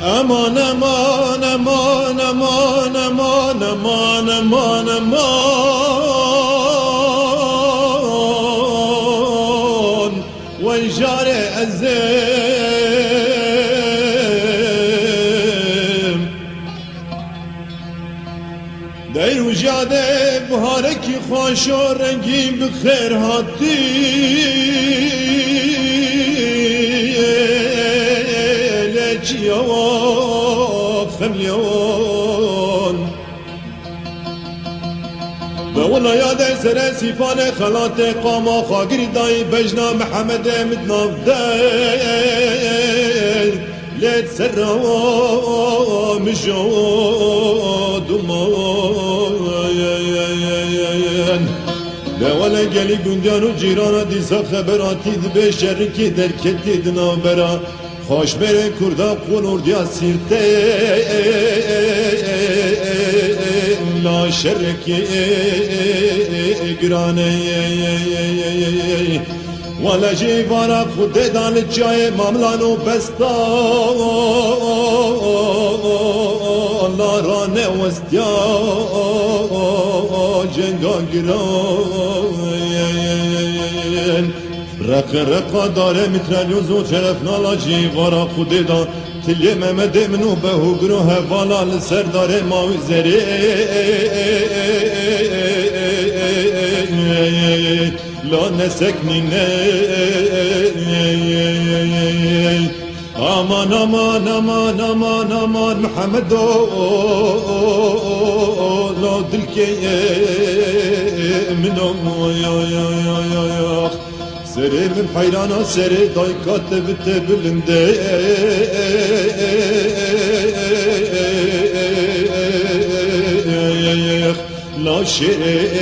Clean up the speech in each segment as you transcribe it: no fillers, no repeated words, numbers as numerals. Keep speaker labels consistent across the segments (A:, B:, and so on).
A: امان امان امان امان امان امان امان امان وانجار ازم دیر و جاده بهارکی خوش و رنگی بخیر هاتی خملیون والله یاد سر سیفان خلات قاما خاگری دای بجنا محمد مدناف دیر لیت سر مجود ماین ولا گلی گندیان و جیران دیسا خبراتی دبه شرکی درکتی دنابرا خوش بره کردا قنوردیا سیرته لا شرکی گرانه ولا جیوارا خود دان جای ماملانو بستا الله رانه وستیا جنگا گران رقا داره میترلیوز و چرفنا لاجی وارا خودی دا تلیه ممد منو به هگرو هوالا لسر داره ماوی زری لا نسکنی نه امان امان امان امان امان محمد لا دلکی منو سری من حیرانا سری دای کاتب تبلنده لا شیر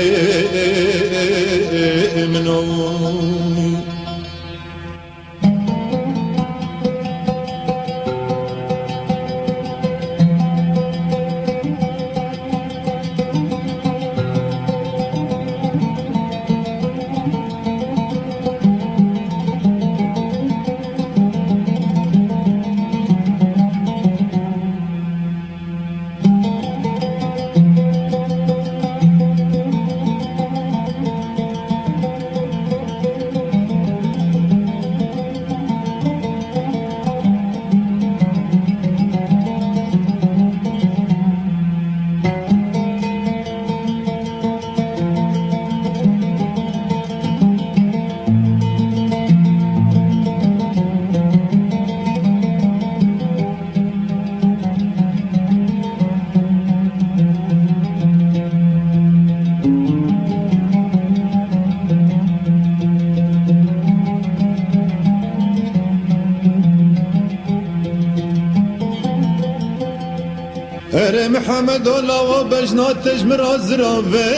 A: منو هر محمد الله و بجنا تجمر ازراوه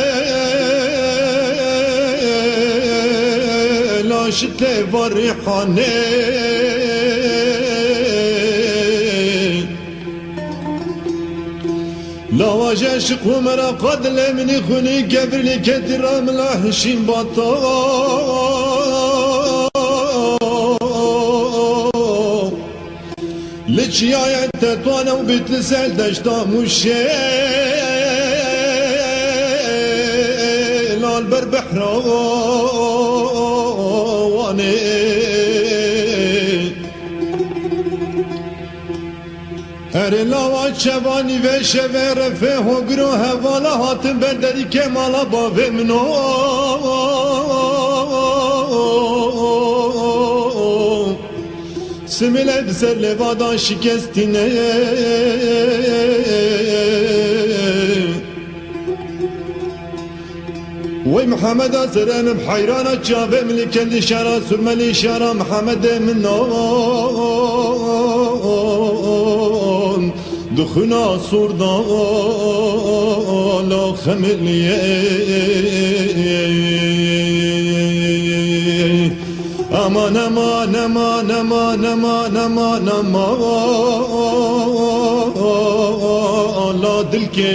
A: لاشت وریحانه لواج عشق و مرا قدل منی خونی قبر لکت رام لحشین باتا لچی آیت تتوانا و بیت لسل دشتا موشه لال بر بحروانه هر لاوات شوانی و شوه رفه و گروه والا هاتم بردری که مالا باوه منو سمیله بسر لوادا شکستینه وی محمد سرم حیرانا چاوه ملکل شارا سرملی شارا محمد منان دخونا سردان لا خملیه امان امان امان امان امان امان امان لا دل کے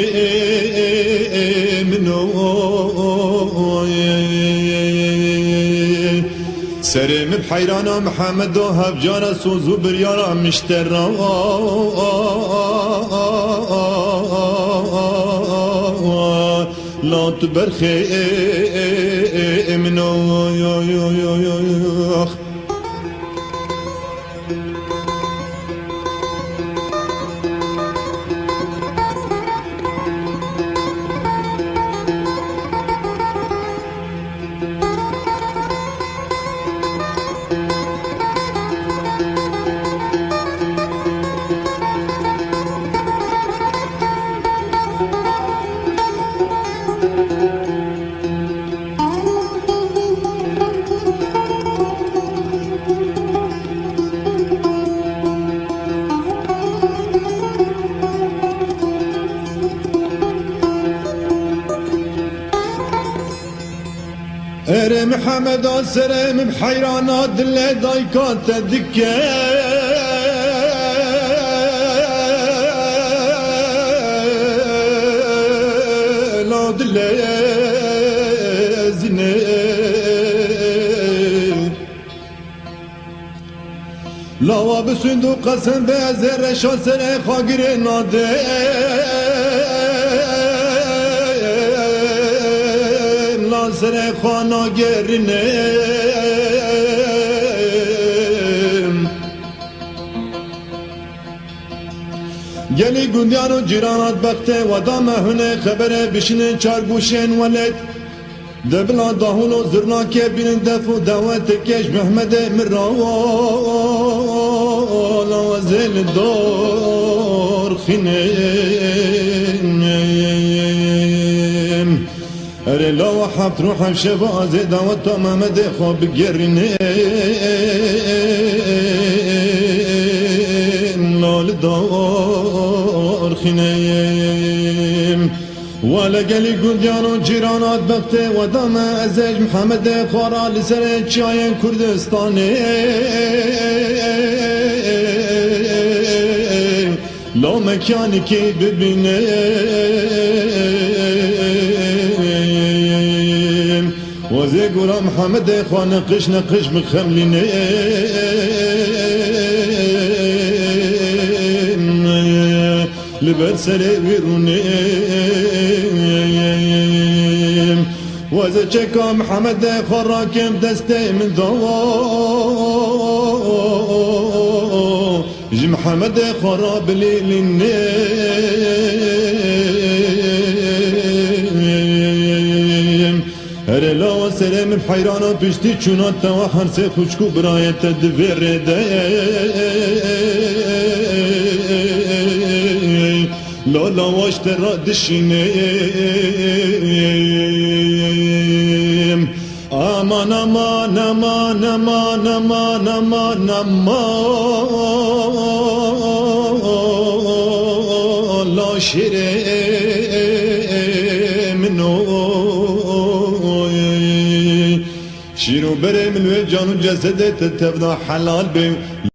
A: منو سرم بحیرانا محمد و هفجارا سوزو بریارا مشترا لا تبرخي منو ارم محمد سرم بحيرانات دل دايكات دكه لا دل زين لا وبسندو قسم بازر شاسر خاغر ناده سر خانا گرنم گلی گندیان و جیرانات بخته و دامه هنه خبره بشنه چارگوشن ولد دبلا داهون و زرناکه بینن دفو دوات کش محمد مرالا و زل دار خینم اره لا وحبت روحم شبا زيدا وطا مدى خواب قرنين لا لدار خنيم ولا قالي قنديان جيرانات بقتي ودام أزاج محمد خورا لسر شاين كردستاني لا مكاني كي ببيني وزي قرا محمد خوا نقش مخملين لبرسل ويروني وزي شكا محمد خوا راكم دستي من ضوء جي محمد خوا رابلي هر لا سرم بحيرانا پشتی چونات توا هر سه خوشکو برایت دویر ده لا لا واشت را دشینیم امان امان امان امان امان امان امان لا شیره شيرو بري من وجان جسدت تبدا حلال بي